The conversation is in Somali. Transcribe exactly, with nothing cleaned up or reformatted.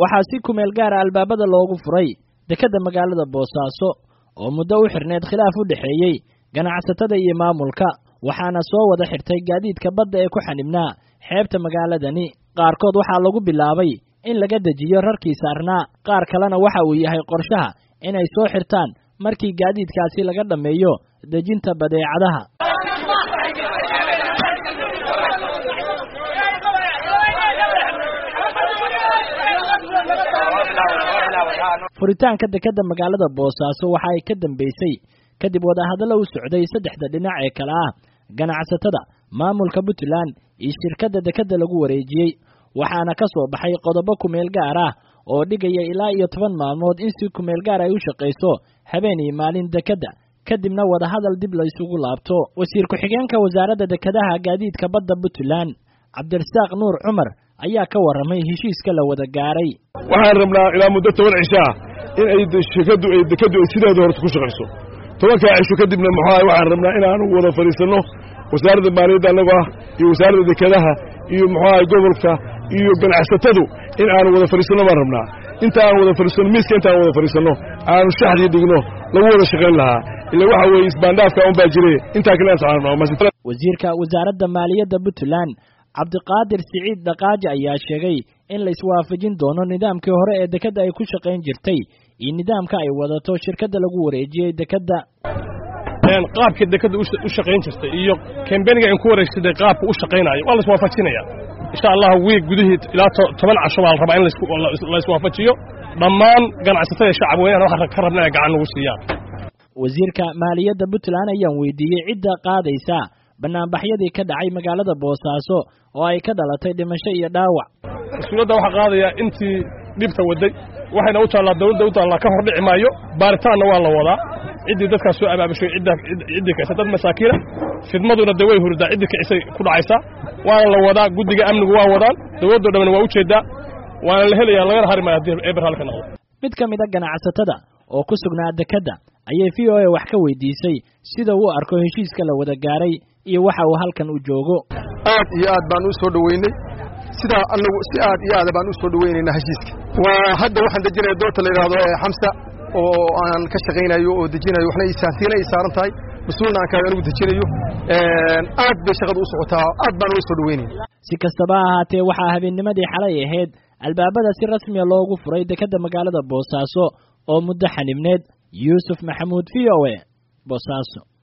waxaa si kumeel gaar ah albaabada loogu furay dekadda magaalada Boosaaso oo muddo u xirneed khilaaf u dhaxeeyay ganacsatada iyo maamulka waxaana soo wada xirtay gaadiidka badda ee ku xanibnaa xeebta magaaladani qaarkood waxaa lagu bilaabay in laga dejiyo rarkii saarnaa qaar kalena waxa uu yahay qorshaha inay soo xirtaan markii gaadiidkaasi laga dhameeyo dejinta badeecadaha furitaanka dekadda magaalada Boosaaso waxa ay ka dambeysay kadib wada hadallo u socday saddexda dhinac ee kala ah ganacsatada maamulka Puntland iyo shirkadda dekadda lagu wareejiyay waxaana ka soo baxay qodobo ku meel gaar ah oo dhigaya ilaa iyo toban maalmood in si ku meel gaar ay u shaqeyso habeen iyo maalin dekadda kadibna wada hadal dib la isugu laabto wasiir ku-xigeenka wasaaradda dekadaha gaadiidka badda Puntland Cabdirasaaq Nuur Cumar ayaa ka waramay heshiiska la wada gaaray waxaan rabnaa ilaa muddo toban cisho ah in ay shirkadu ay dekadu ay sideeda hore ku shaqeyso tobanka cisho kadibna maxaa waxaan rabnaa in aan wada fariisano wasaaradda maaliyadda anaga iyo wasaaradda dekadaha iyo maxaa gobolka iyo ganacsatadu in aan wada fariisano ma rabnaa inta aan wada fariisano miiska inta aan wada fariisano aan shaxdi digno lagu wada shaqeyn lahaa ila waxa weey isbaandhaafka un baa jiray inta kale aan saarno wasiirka wasaaradda maaliyadda Puntland Cabdiqaadir Siciid Dhaqaaji ayaa sheegay in la iswaafajin doono nidaamkii hore ee dekadda ay ku shaqeyn jirtay iyo nidaamka ay wadato shirkadda lagu wareejiyay dekadda een qaabka dekadda u shaqeyn jirtay iyo kambaniga in ku wareegsaday qaabka u shaqeynayo waa la iswaafajinaya insha Allah week gudihii ilaa toban casho waa la rabaa in la iswaafajiyo dhammaan ganacsatada shacab weeyaan waxa ka rabnaa gacan ugu siiyaan wasiirka maaliyadda Puntland ayaan weydiiyay cidda qaadaysa banaanbaxyadii ka dhacay magaalada Boosaaso oo ay ka dhalatay dhimasho iyo dhaawac suuladda waxa qaadaya intii dhibta waday waxayna u taalaa dawladda u taalaa ka hor dhici maayo baaritaanna waa la wadaa cidii dadka soo abaabashay cidda cidii ka dad masaakiina fidmaduna daway hurda cidii ka isay ku dhacaysa waa la wadaa gudiga amnigu waa wadaan dawladdu dhammaan waa u jeedaa waana la helayaa laga harimayo hadii eber halka noqdo mid ka mid ah ganacsatada oo ku sugnaa dekadda ayay V O A wax ka weydiisay sida uu arko heshiiska la wada gaaray iyo waxa uu halkan u joogo aad iyo aad baan u soo dhaweynay sida anagu si aad iyo aad baan u soo dhaweynayna heshiiska waa hadda waxaan dejinay doorta la yiraahdo Xamsa oo aan ka shaqeynayo oo dejinayo waxna isaasiina ay saaran tahay mas'uulna aan ka anigu dejinayo een aad bay shaqadu u socotaa aad baan u soo dhaweynay si kastaba ha ahaatee waxaa habeennimadii xalay ahayd albaabada si rasmi ah loogu furay dekadda magaalada Boosaaso oo muddo xanibneed Yuusuf Maxamuud V O A Boosaaso.